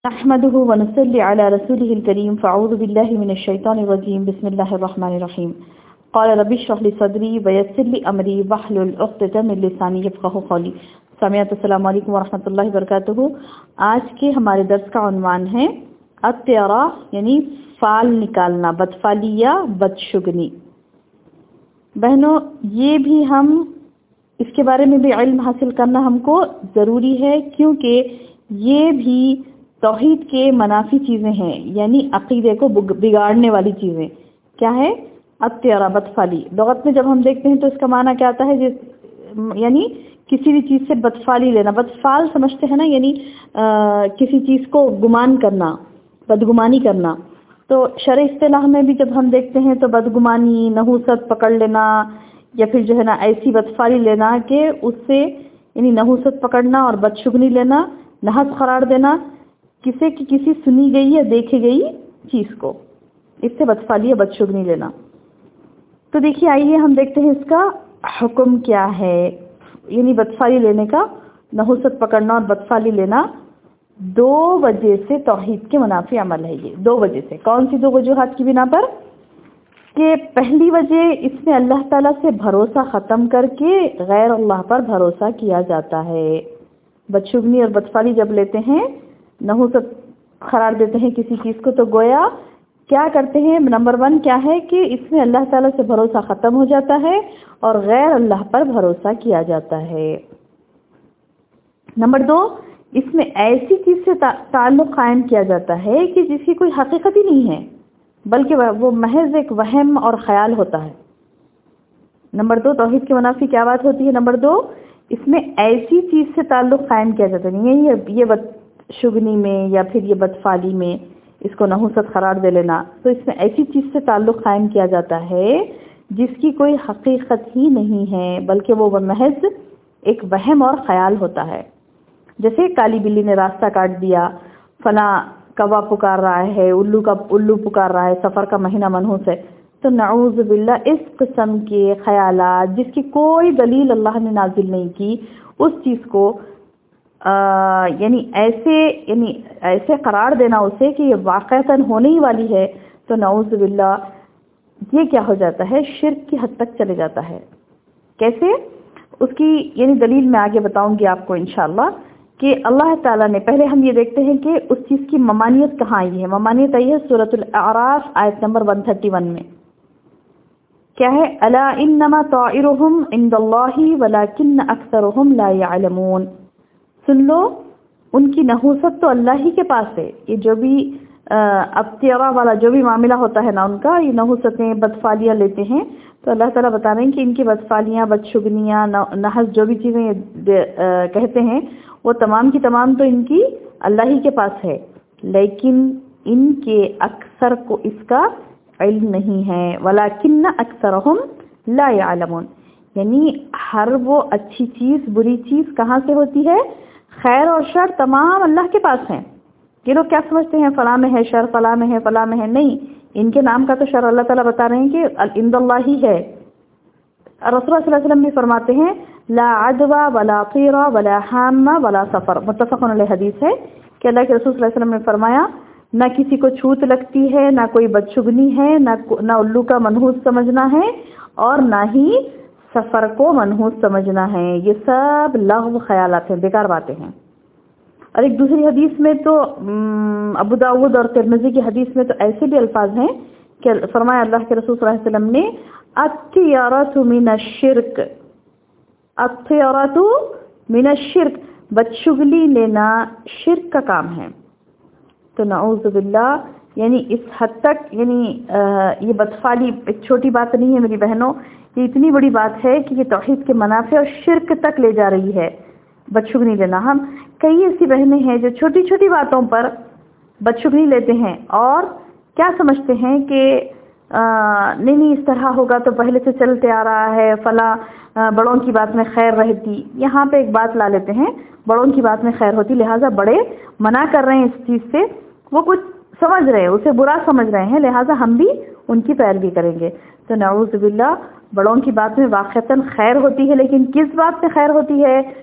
نحمده ونصلي على رسوله الكريم فاعوذ بالله من الشيطان الرجيم بسم الله الرحمن الرحيم قال رب اشرح لي صدري ويسر لي امري واحلل عقدة من لساني يفقهوا قولي سامعین السلام علیکم ورحمۃ اللہ وبرکاتہ۔ آج کے ہمارے درس کا عنوان ہے الطیرہ یعنی فال نکالنا، بدفالی یا بدشگنی۔ بہنوں یہ بھی ہم اس کے بارے میں بھی علم حاصل کرنا ہم کو ضروری ہے، کیونکہ یہ بھی توحید کے منافی چیزیں ہیں، یعنی عقیدے کو بگاڑنے والی چیزیں۔ کیا ہے؟ الطیرہ بدفالی۔ لغت میں جب ہم دیکھتے ہیں تو اس کا معنی کیا آتا ہے؟ یعنی کسی بھی چیز سے بدفالی لینا۔ بدفال سمجھتے ہیں نا، یعنی کسی چیز کو گمان کرنا، بدگمانی کرنا۔ تو شرعی اصطلاح میں بھی جب ہم دیکھتے ہیں تو بدگمانی، نحوست پکڑ لینا، یا پھر جو ہے نا ایسی بدفالی لینا کہ اس سے یعنی نحوست پکڑنا اور بدشگنی لینا، نحس قرار دینا کسی سنی گئی یا دیکھی گئی چیز کو، اس سے بدفالی یا بدشگنی لینا۔ تو دیکھیے آئیے ہم دیکھتے ہیں اس کا حکم کیا ہے۔ یعنی بدفالی لینے کا، نحوست پکڑنا اور بدفالی لینا دو وجہ سے توحید کے منافی عمل ہے۔ یہ دو وجہ سے، کون سی دو وجوہات کی بنا پر؟ کہ پہلی وجہ اس میں اللہ تعالیٰ سے بھروسہ ختم کر کے غیر اللہ پر بھروسہ کیا جاتا ہے۔ بدشگنی اور بدفالی جب لیتے ہیں، نحوست قرار دیتے ہیں کسی چیز کو، تو گویا کیا کرتے ہیں؟ نمبر 1 کیا ہے کہ اس میں اللہ تعالیٰ سے بھروسہ ختم ہو جاتا ہے اور غیر اللہ پر بھروسہ کیا جاتا ہے۔ نمبر 2، اس میں ایسی چیز سے تعلق قائم کیا جاتا ہے کہ جس کی کوئی حقیقت ہی نہیں ہے، بلکہ وہ محض ایک وہم اور خیال ہوتا ہے۔ نمبر 2 توحید کے منافی کیا بات ہوتی ہے؟ نمبر 2 اس میں ایسی چیز سے تعلق قائم کیا جاتا نہیں ہے، یہ بدشگنی میں یا پھر یہ بدفالی میں اس کو نحوست قرار دے لینا، تو اس میں ایسی چیز سے تعلق قائم کیا جاتا ہے جس کی کوئی حقیقت ہی نہیں ہے، بلکہ وہ محض ایک وہم اور خیال ہوتا ہے۔ جیسے کالی بلی نے راستہ کاٹ دیا، فلاں کوا پکار رہا ہے، الو پکار رہا ہے، سفر کا مہینہ منحوس ہے، تو نعوذ باللہ اس قسم کے خیالات جس کی کوئی دلیل اللہ نے نازل نہیں کی، اس چیز کو یعنی ایسے قرار دینا اسے کہ یہ واقعتاً ہونے ہی والی ہے، تو نعوذ باللہ یہ کیا ہو جاتا ہے؟ شرک کی حد تک چلے جاتا ہے۔ کیسے؟ اس کی یعنی دلیل میں آگے بتاؤں گی آپ کو انشاءاللہ، کہ اللہ تعالیٰ نے پہلے ہم یہ دیکھتے ہیں کہ اس چیز کی ممانعت کہاں آئی ہے۔ ممانعت آئی ہے سورۃ الاعراف آیت نمبر 131 میں۔ کیا ہے؟ الا انما طائرهم عند الله ولكن اکثرهم لا يعلمون۔ سن لو، ان کی نحوست تو اللہ ہی کے پاس ہے۔ یہ جو بھی ابتیرا والا جو بھی معاملہ ہوتا ہے نا، ان کا یہ نحوستیں بدفالیاں لیتے ہیں، تو اللہ تعالیٰ بتا رہے ہیں کہ ان کی بدفالیاں، بدشگنیاں، نحس جو بھی چیزیں کہتے ہیں، وہ تمام کی تمام تو ان کی اللہ ہی کے پاس ہے، لیکن ان کے اکثر کو اس کا علم نہیں ہے۔ وَلَكِنَّ أَكْثَرَهُمْ لَا يَعْلَمُونَ، یعنی ہر وہ اچھی چیز، بری چیز کہاں سے ہوتی ہے؟ خیر اور شر تمام اللہ کے پاس ہیں۔ یہ لوگ کیا سمجھتے ہیں؟ فلاں میں ہے شر، فلاں میں ہے، فلاں میں ہے، نہیں، ان کے نام کا تو شر اللہ تعالیٰ بتا رہے ہیں کہ عند اللہ ہی ہے۔ رسول اللہ صلی اللہ علیہ وسلم بھی فرماتے ہیں لا عدوى ولا طیرہ ولا حامہ ولا سفر، متفق علیہ حدیث ہے کہ اللہ کے رسول صلی اللہ علیہ وسلم نے فرمایا نہ کسی کو چھوت لگتی ہے، نہ کوئی بدشگنی ہے، نہ الو کا منحوس سمجھنا ہے، اور نہ ہی سفر کو منحوس سمجھنا ہے۔ یہ سب لغو خیالات ہیں، بیکار باتیں ہیں۔ اور ایک دوسری حدیث میں تو ابو داؤد اور ترمذی کی حدیث میں تو ایسے بھی الفاظ ہیں کہ فرمایا اللہ کے رسول صلی اللہ علیہ وسلم نے الطیرۃ من الشرک، الطیرۃ من الشرک، بدشگلی لینا شرک کا کام ہے۔ تو نعوذ باللہ یعنی اس حد تک، یعنی یہ بدفالی ایک چھوٹی بات نہیں ہے میری بہنوں، یہ اتنی بڑی بات ہے کہ یہ توحید کے منافع اور شرک تک لے جا رہی ہے بدشگنی لینا۔ ہم کئی ایسی بہنیں ہیں جو چھوٹی چھوٹی باتوں پر بدشگنی لیتے ہیں اور کیا سمجھتے ہیں کہ نہیں اس طرح ہوگا تو پہلے سے چلتے آ رہا ہے، فلاں بڑوں کی بات میں خیر رہتی۔ یہاں پہ ایک بات لا لیتے ہیں، بڑوں کی بات میں خیر ہوتی، لہٰذا بڑے منع کر رہے ہیں اس چیز سے، وہ کچھ سمجھ رہے ہیں، اسے برا سمجھ رہے ہیں، لہٰذا ہم بھی ان کی پیروی کریں گے۔ تو نعوذ باللہ بڑوں کی بات میں واقعتاً خیر ہوتی ہے، لیکن کس بات میں خیر ہوتی ہے؟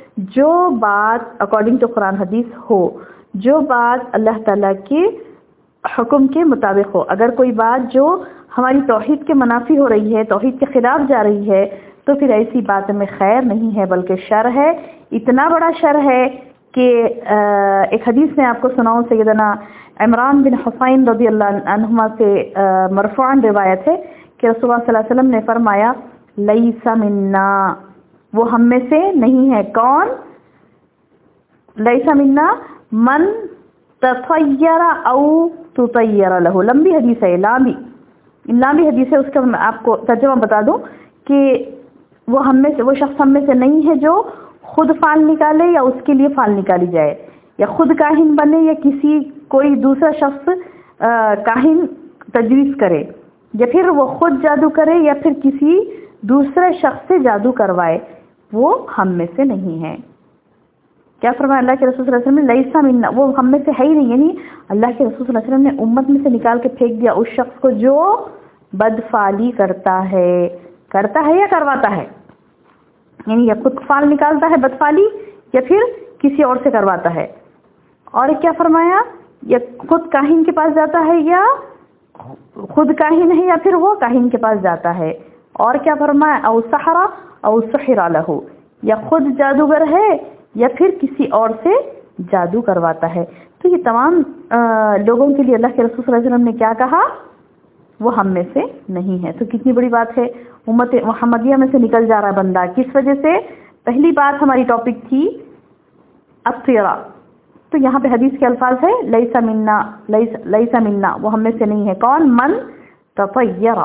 جو بات اکارڈنگ ٹو قرآن حدیث ہو، جو بات اللہ تعالیٰ کے حکم کے مطابق ہو. اگر کوئی بات جو ہماری توحید کے منافی ہو رہی ہے، توحید کے خلاف جا رہی ہے، تو پھر ایسی بات میں خیر نہیں ہے بلکہ شر ہے. اتنا بڑا شر ہے کہ ایک حدیث میں آپ کو سناؤں، سیدنا عمران بن حسین رضی اللہ عنہما سے مرفوعاً روایت ہے کہ رسول اللہ صلی اللہ علیہ وسلم نے فرمایا لیس منا، وہ ہم میں سے نہیں ہے. کون؟ لیس منا من تطیر او تطیر له. لمبی حدیث ہے، لمبی حدیث ہے. اس کا میں آپ کو ترجمہ بتا دوں کہ وہ شخص ہم میں سے نہیں ہے جو خود فال نکالے یا اس کے لیے فال نکالی جائے، یا خود کاہن بنے یا کوئی دوسرا شخص کاہن تجویز کرے، یا پھر وہ خود جادو کرے یا پھر کسی دوسرے شخص سے جادو کروائے. وہ ہم میں سے نہیں ہے. کیا فرمایا اللہ کے رسول صلی اللہ علیہ وسلم نے؟ لیسا منا، وہ ہم میں سے ہے ہی نہیں. یعنی اللہ کے رسول صلی اللہ علیہ وسلم نے امت میں سے نکال کے پھینک دیا اس شخص کو جو بدفعلی کرتا ہے یا کرواتا ہے. یعنی یا خود فال نکالتا ہے بدفعلی یا پھر کسی اور سے کرواتا ہے. اور کیا فرمایا؟ یا خود کاہن کے پاس جاتا ہے، یا خود کاہن ہے یا پھر وہ کاہن کے پاس جاتا ہے. اور کیا فرمایا؟ او سحرا او سحر لہ، یا خود جادوگر ہے یا پھر کسی اور سے جادو کرواتا ہے. تو یہ تمام لوگوں کے لیے اللہ کے رسول صلی اللہ علیہ وسلم نے کیا کہا؟ وہ ہم میں سے نہیں ہے. تو کتنی بڑی بات ہے. امت محمدیہ میں سے نکل جا رہا بندہ. کس وجہ سے؟ پہلی بات ہماری ٹاپک تھی الطیرہ، تو یہاں پہ حدیث کے الفاظ ہے لیس منا، لیس منا، وہ ہم میں سے نہیں ہے. کون؟ من تطیر،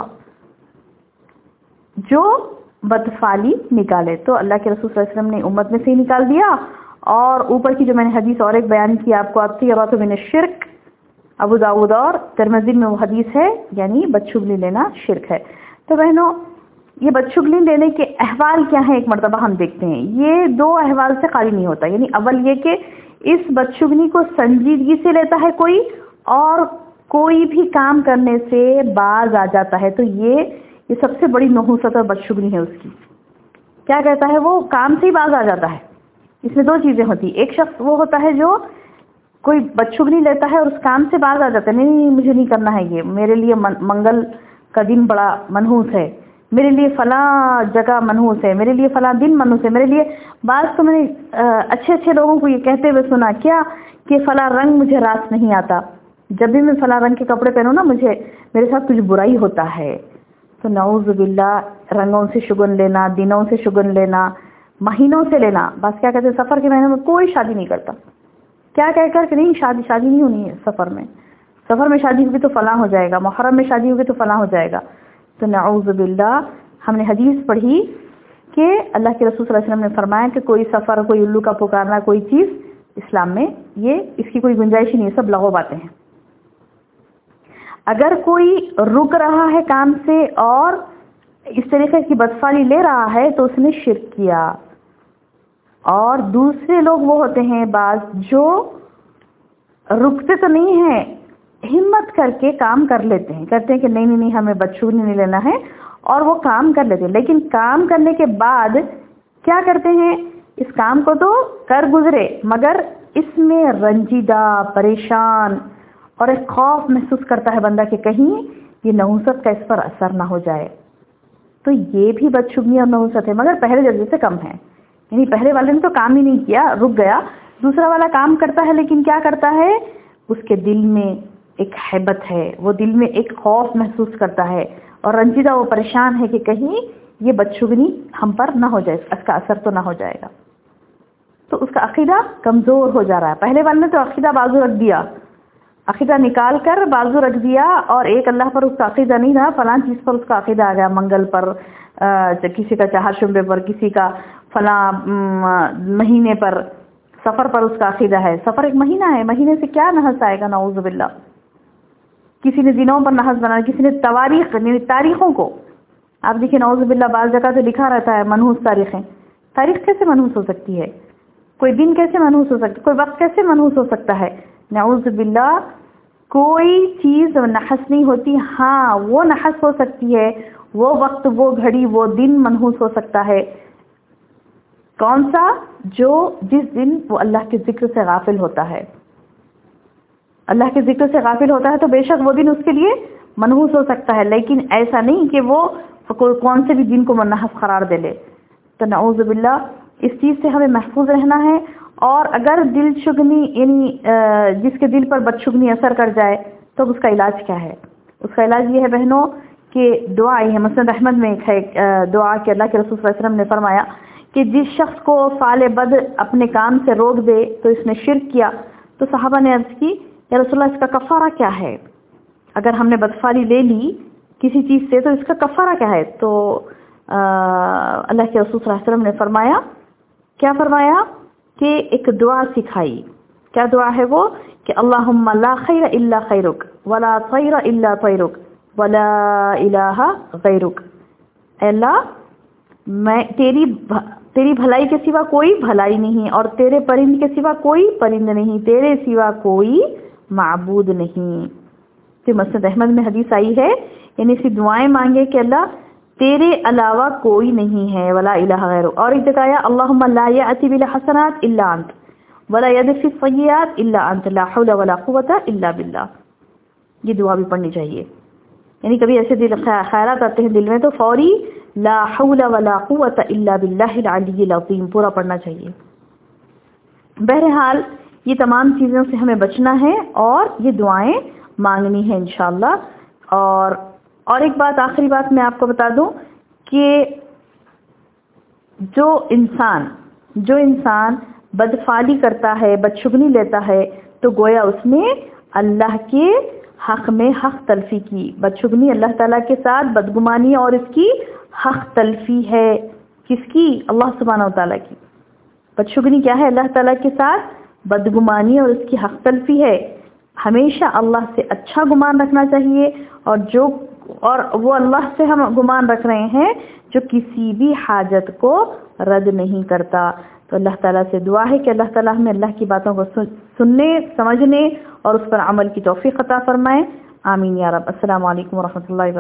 جو بدفعلی نکالے. تو اللہ کے رسول صلی اللہ علیہ وسلم نے امت میں سے ہی نکال دیا. اور اوپر کی جو میں نے حدیث اور ایک بیان کی آپ کو، الطیرہ من الشرک، ابو داؤد اور ترمذی میں وہ حدیث ہے، یعنی بدشگلی لینا شرک ہے. تو بہنوں، یہ بدشگلی لینے کے احوال کیا ہیں ایک مرتبہ ہم دیکھتے ہیں. یہ دو احوال سے خالی نہیں ہوتا. یعنی اول یہ کہ اس بدشگلی کو سنجیدگی سے لیتا ہے کوئی، اور کوئی بھی کام کرنے سے باز آ جاتا ہے. تو یہ سب سے بڑی نحوست اور بدشگلی ہے اس کی. کیا کہتا ہے؟ وہ کام سے ہی باز آ جاتا ہے. اس میں دو چیزیں ہوتی. ایک شخص وہ ہوتا ہے جو کوئی بدشگلی لیتا ہے اور اس کام سے باز آ جاتا ہے، نہیں مجھے نہیں کرنا ہے، یہ میرے لیے منگل کا دن بڑا منحوس ہے، میرے لیے فلاں جگہ منحوس ہے، میرے لیے فلاں دن منحوس ہے، میرے لیے. بعض تو میں نے اچھے لوگوں کو یہ کہتے ہوئے سنا کیا کہ فلاں رنگ مجھے راس نہیں آتا، جب بھی میں فلاں رنگ کے کپڑے پہنوں نا میرے ساتھ کچھ برائی ہوتا ہے. تو نعوذ باللہ، رنگوں سے شگن لینا، دنوں سے شگن لینا، مہینوں سے لینا. بس کیا کہتے ہیں سفر کے مہینوں میں کوئی شادی نہیں کرتا. کیا کہہ کر کہ نہیں شادی نہیں ہونی ہے سفر میں شادی ہوگی تو فلاں ہو جائے گا، محرم میں شادی ہوگی تو فلاں ہو جائے گا. تو نعوذ باللہ، ہم نے حدیث پڑھی کہ اللہ کے رسول صلی اللہ علیہ وسلم نے فرمایا کہ کوئی سفر، کوئی الو کا پکارنا، کوئی چیز اسلام میں اس کی کوئی گنجائش ہی نہیں ہے، سب لغو باتیں ہیں. اگر کوئی رک رہا ہے کام سے اور اس طریقے کی بدفعلی لے رہا ہے تو اس نے شرک کیا. اور دوسرے لوگ وہ ہوتے ہیں بعض جو رکتے تو نہیں ہیں، ہمت کر کے کام کر لیتے ہیں، کہتے ہیں کہ نہیں ہمیں بدشگلی نہیں لینا ہے، اور وہ کام کر لیتے ہیں. لیکن کام کرنے کے بعد کیا کرتے ہیں؟ اس کام کو تو کر گزرے مگر اس میں رنجیدہ، پریشان اور ایک خوف محسوس کرتا ہے بندہ کہ کہیں یہ نحوست کا اس پر اثر نہ ہو جائے. تو یہ بھی بدشگلی اور نحوست ہے، مگر پہلے درجے سے کم ہے. یعنی پہلے والے نے تو کام ہی نہیں کیا، رک گیا. دوسرا والا کام کرتا ہے لیکن کیا کرتا ہے؟ اس کے دل میں ایک ہیبت ہے، وہ دل میں ایک خوف محسوس کرتا ہے اور رنجیدہ، وہ پریشان ہے کہ کہیں یہ بدشگلی ہم پر نہ ہو جائے، اس کا اثر تو نہ ہو جائے گا. تو اس کا عقیدہ کمزور ہو جا رہا ہے. پہلے والے نے تو عقیدہ بازو رکھ دیا، عقیدہ نکال کر بازو رکھ دیا، اور ایک اللہ پر اس کا عقیدہ نہیں رہا، فلاں چیز پر اس کا عقیدہ آ گیا، منگل پر، کسی کا چہار شنبے پر، کسی کا فلاں مہینے پر، سفر پر اس کا عقیدہ ہے. سفر ایک مہینہ ہے، مہینے سے کیا نحس آئے گا؟ نعوذ باللہ. کسی نے دنوں پر نحس بنانا، کسی نے تاریخوں کو. آپ دیکھیں نعوذ باللہ بعض جگہ تو لکھا رہتا ہے منحوس تاریخیں. تاریخ کیسے منحوس ہو سکتی ہے؟ کوئی دن کیسے منحوس ہو سکتا ہے؟ کوئی وقت کیسے منحوس ہو سکتا ہے؟ نعوذ باللہ، کوئی چیز نحس نہیں ہوتی. ہاں وہ نحس ہو سکتی ہے، وہ وقت، وہ گھڑی، وہ دن منحوس ہو سکتا ہے. کون سا؟ جو جس دن وہ اللہ کے ذکر سے غافل ہوتا ہے. اللہ کے ذکر سے غافل ہوتا ہے تو بے شک وہ دن اس کے لیے منحوس ہو سکتا ہے، لیکن ایسا نہیں کہ وہ کون سے بھی دن کو منحوس قرار دے لے. تو نعوذ باللہ اس چیز سے ہمیں محفوظ رہنا ہے. اور اگر دل شگنی یعنی جس کے دل پر بدشگنی اثر کر جائے تو اب اس کا علاج کیا ہے؟ اس کا علاج یہ ہے بہنوں کہ دعا ہی ہے. مسند احمد میں ایک ہے دعا کہ اللہ کے رسول صلی اللہ علیہ وسلم نے فرمایا کہ جس شخص کو فعل بد اپنے کام سے روک دے تو اس نے شرک کیا. تو صحابہ نے عرض کی یا رسول اللہ اس کا کفارہ کیا ہے؟ اگر ہم نے بدفعلی لے لی کسی چیز سے تو اس کا کفارہ کیا ہے؟ تو اللہ کے رسول صلی اللہ علیہ وسلم نے فرمایا، کیا فرمایا کہ ایک دعا سکھائی. کیا دعا ہے وہ؟ کہ اللہم لا خیر الا خیرک ولا طیر الا طیرک ولا الہ غیرک. اے اللہ میں تیری بھلائی کے سوا کوئی بھلائی نہیں اور تیرے پرند کے سوا کوئی پرند نہیں، تیرے سوا کوئی معبود نہیں. تو مسند احمد میں حدیث آئی ہے، یعنی اسی دعائیں مانگے کہ اللہ تیرے علاوہ کوئی نہیں ہے، ولا الہ غیرک. اور ایک جگہ آیا اللہم لا یأتی بالحسنات الا انت ولا یدفع السیئات الا انت لا حول ولا قوۃ الا باللہ. یہ دعا بھی پڑھنی چاہیے. یعنی کبھی ایسے دل خیالات آتے ہیں دل میں تو فوری لا حول ولا قوۃ الا باللہ العلی العظیم پورا پڑھنا چاہیے. بہرحال یہ تمام چیزوں سے ہمیں بچنا ہے اور یہ دعائیں مانگنی ہے انشاءاللہ. اور ایک بات، آخری بات میں آپ کو بتا دوں کہ جو انسان بدفعلی کرتا ہے، بدشگنی لیتا ہے، تو گویا اس نے اللہ کے حق میں حق تلفی کی. بدشگنی اللہ تعالیٰ کے ساتھ بدگمانی اور اس کی حق تلفی ہے. کس کی؟ اللہ سبحانہ و تعالیٰ کی. بدشگنی کیا ہے؟ اللہ تعالیٰ کے ساتھ بدگمانی اور اس کی حق تلفی ہے. ہمیشہ اللہ سے اچھا گمان رکھنا چاہیے، اور وہ اللہ سے ہم گمان رکھ رہے ہیں جو کسی بھی حاجت کو رد نہیں کرتا. تو اللہ تعالیٰ سے دعا ہے کہ اللہ تعالیٰ ہمیں اللہ کی باتوں کو سننے، سمجھنے اور اس پر عمل کی توفیق عطا فرمائے. آمین یا رب. السلام علیکم ورحمۃ اللہ وبرکاتہ.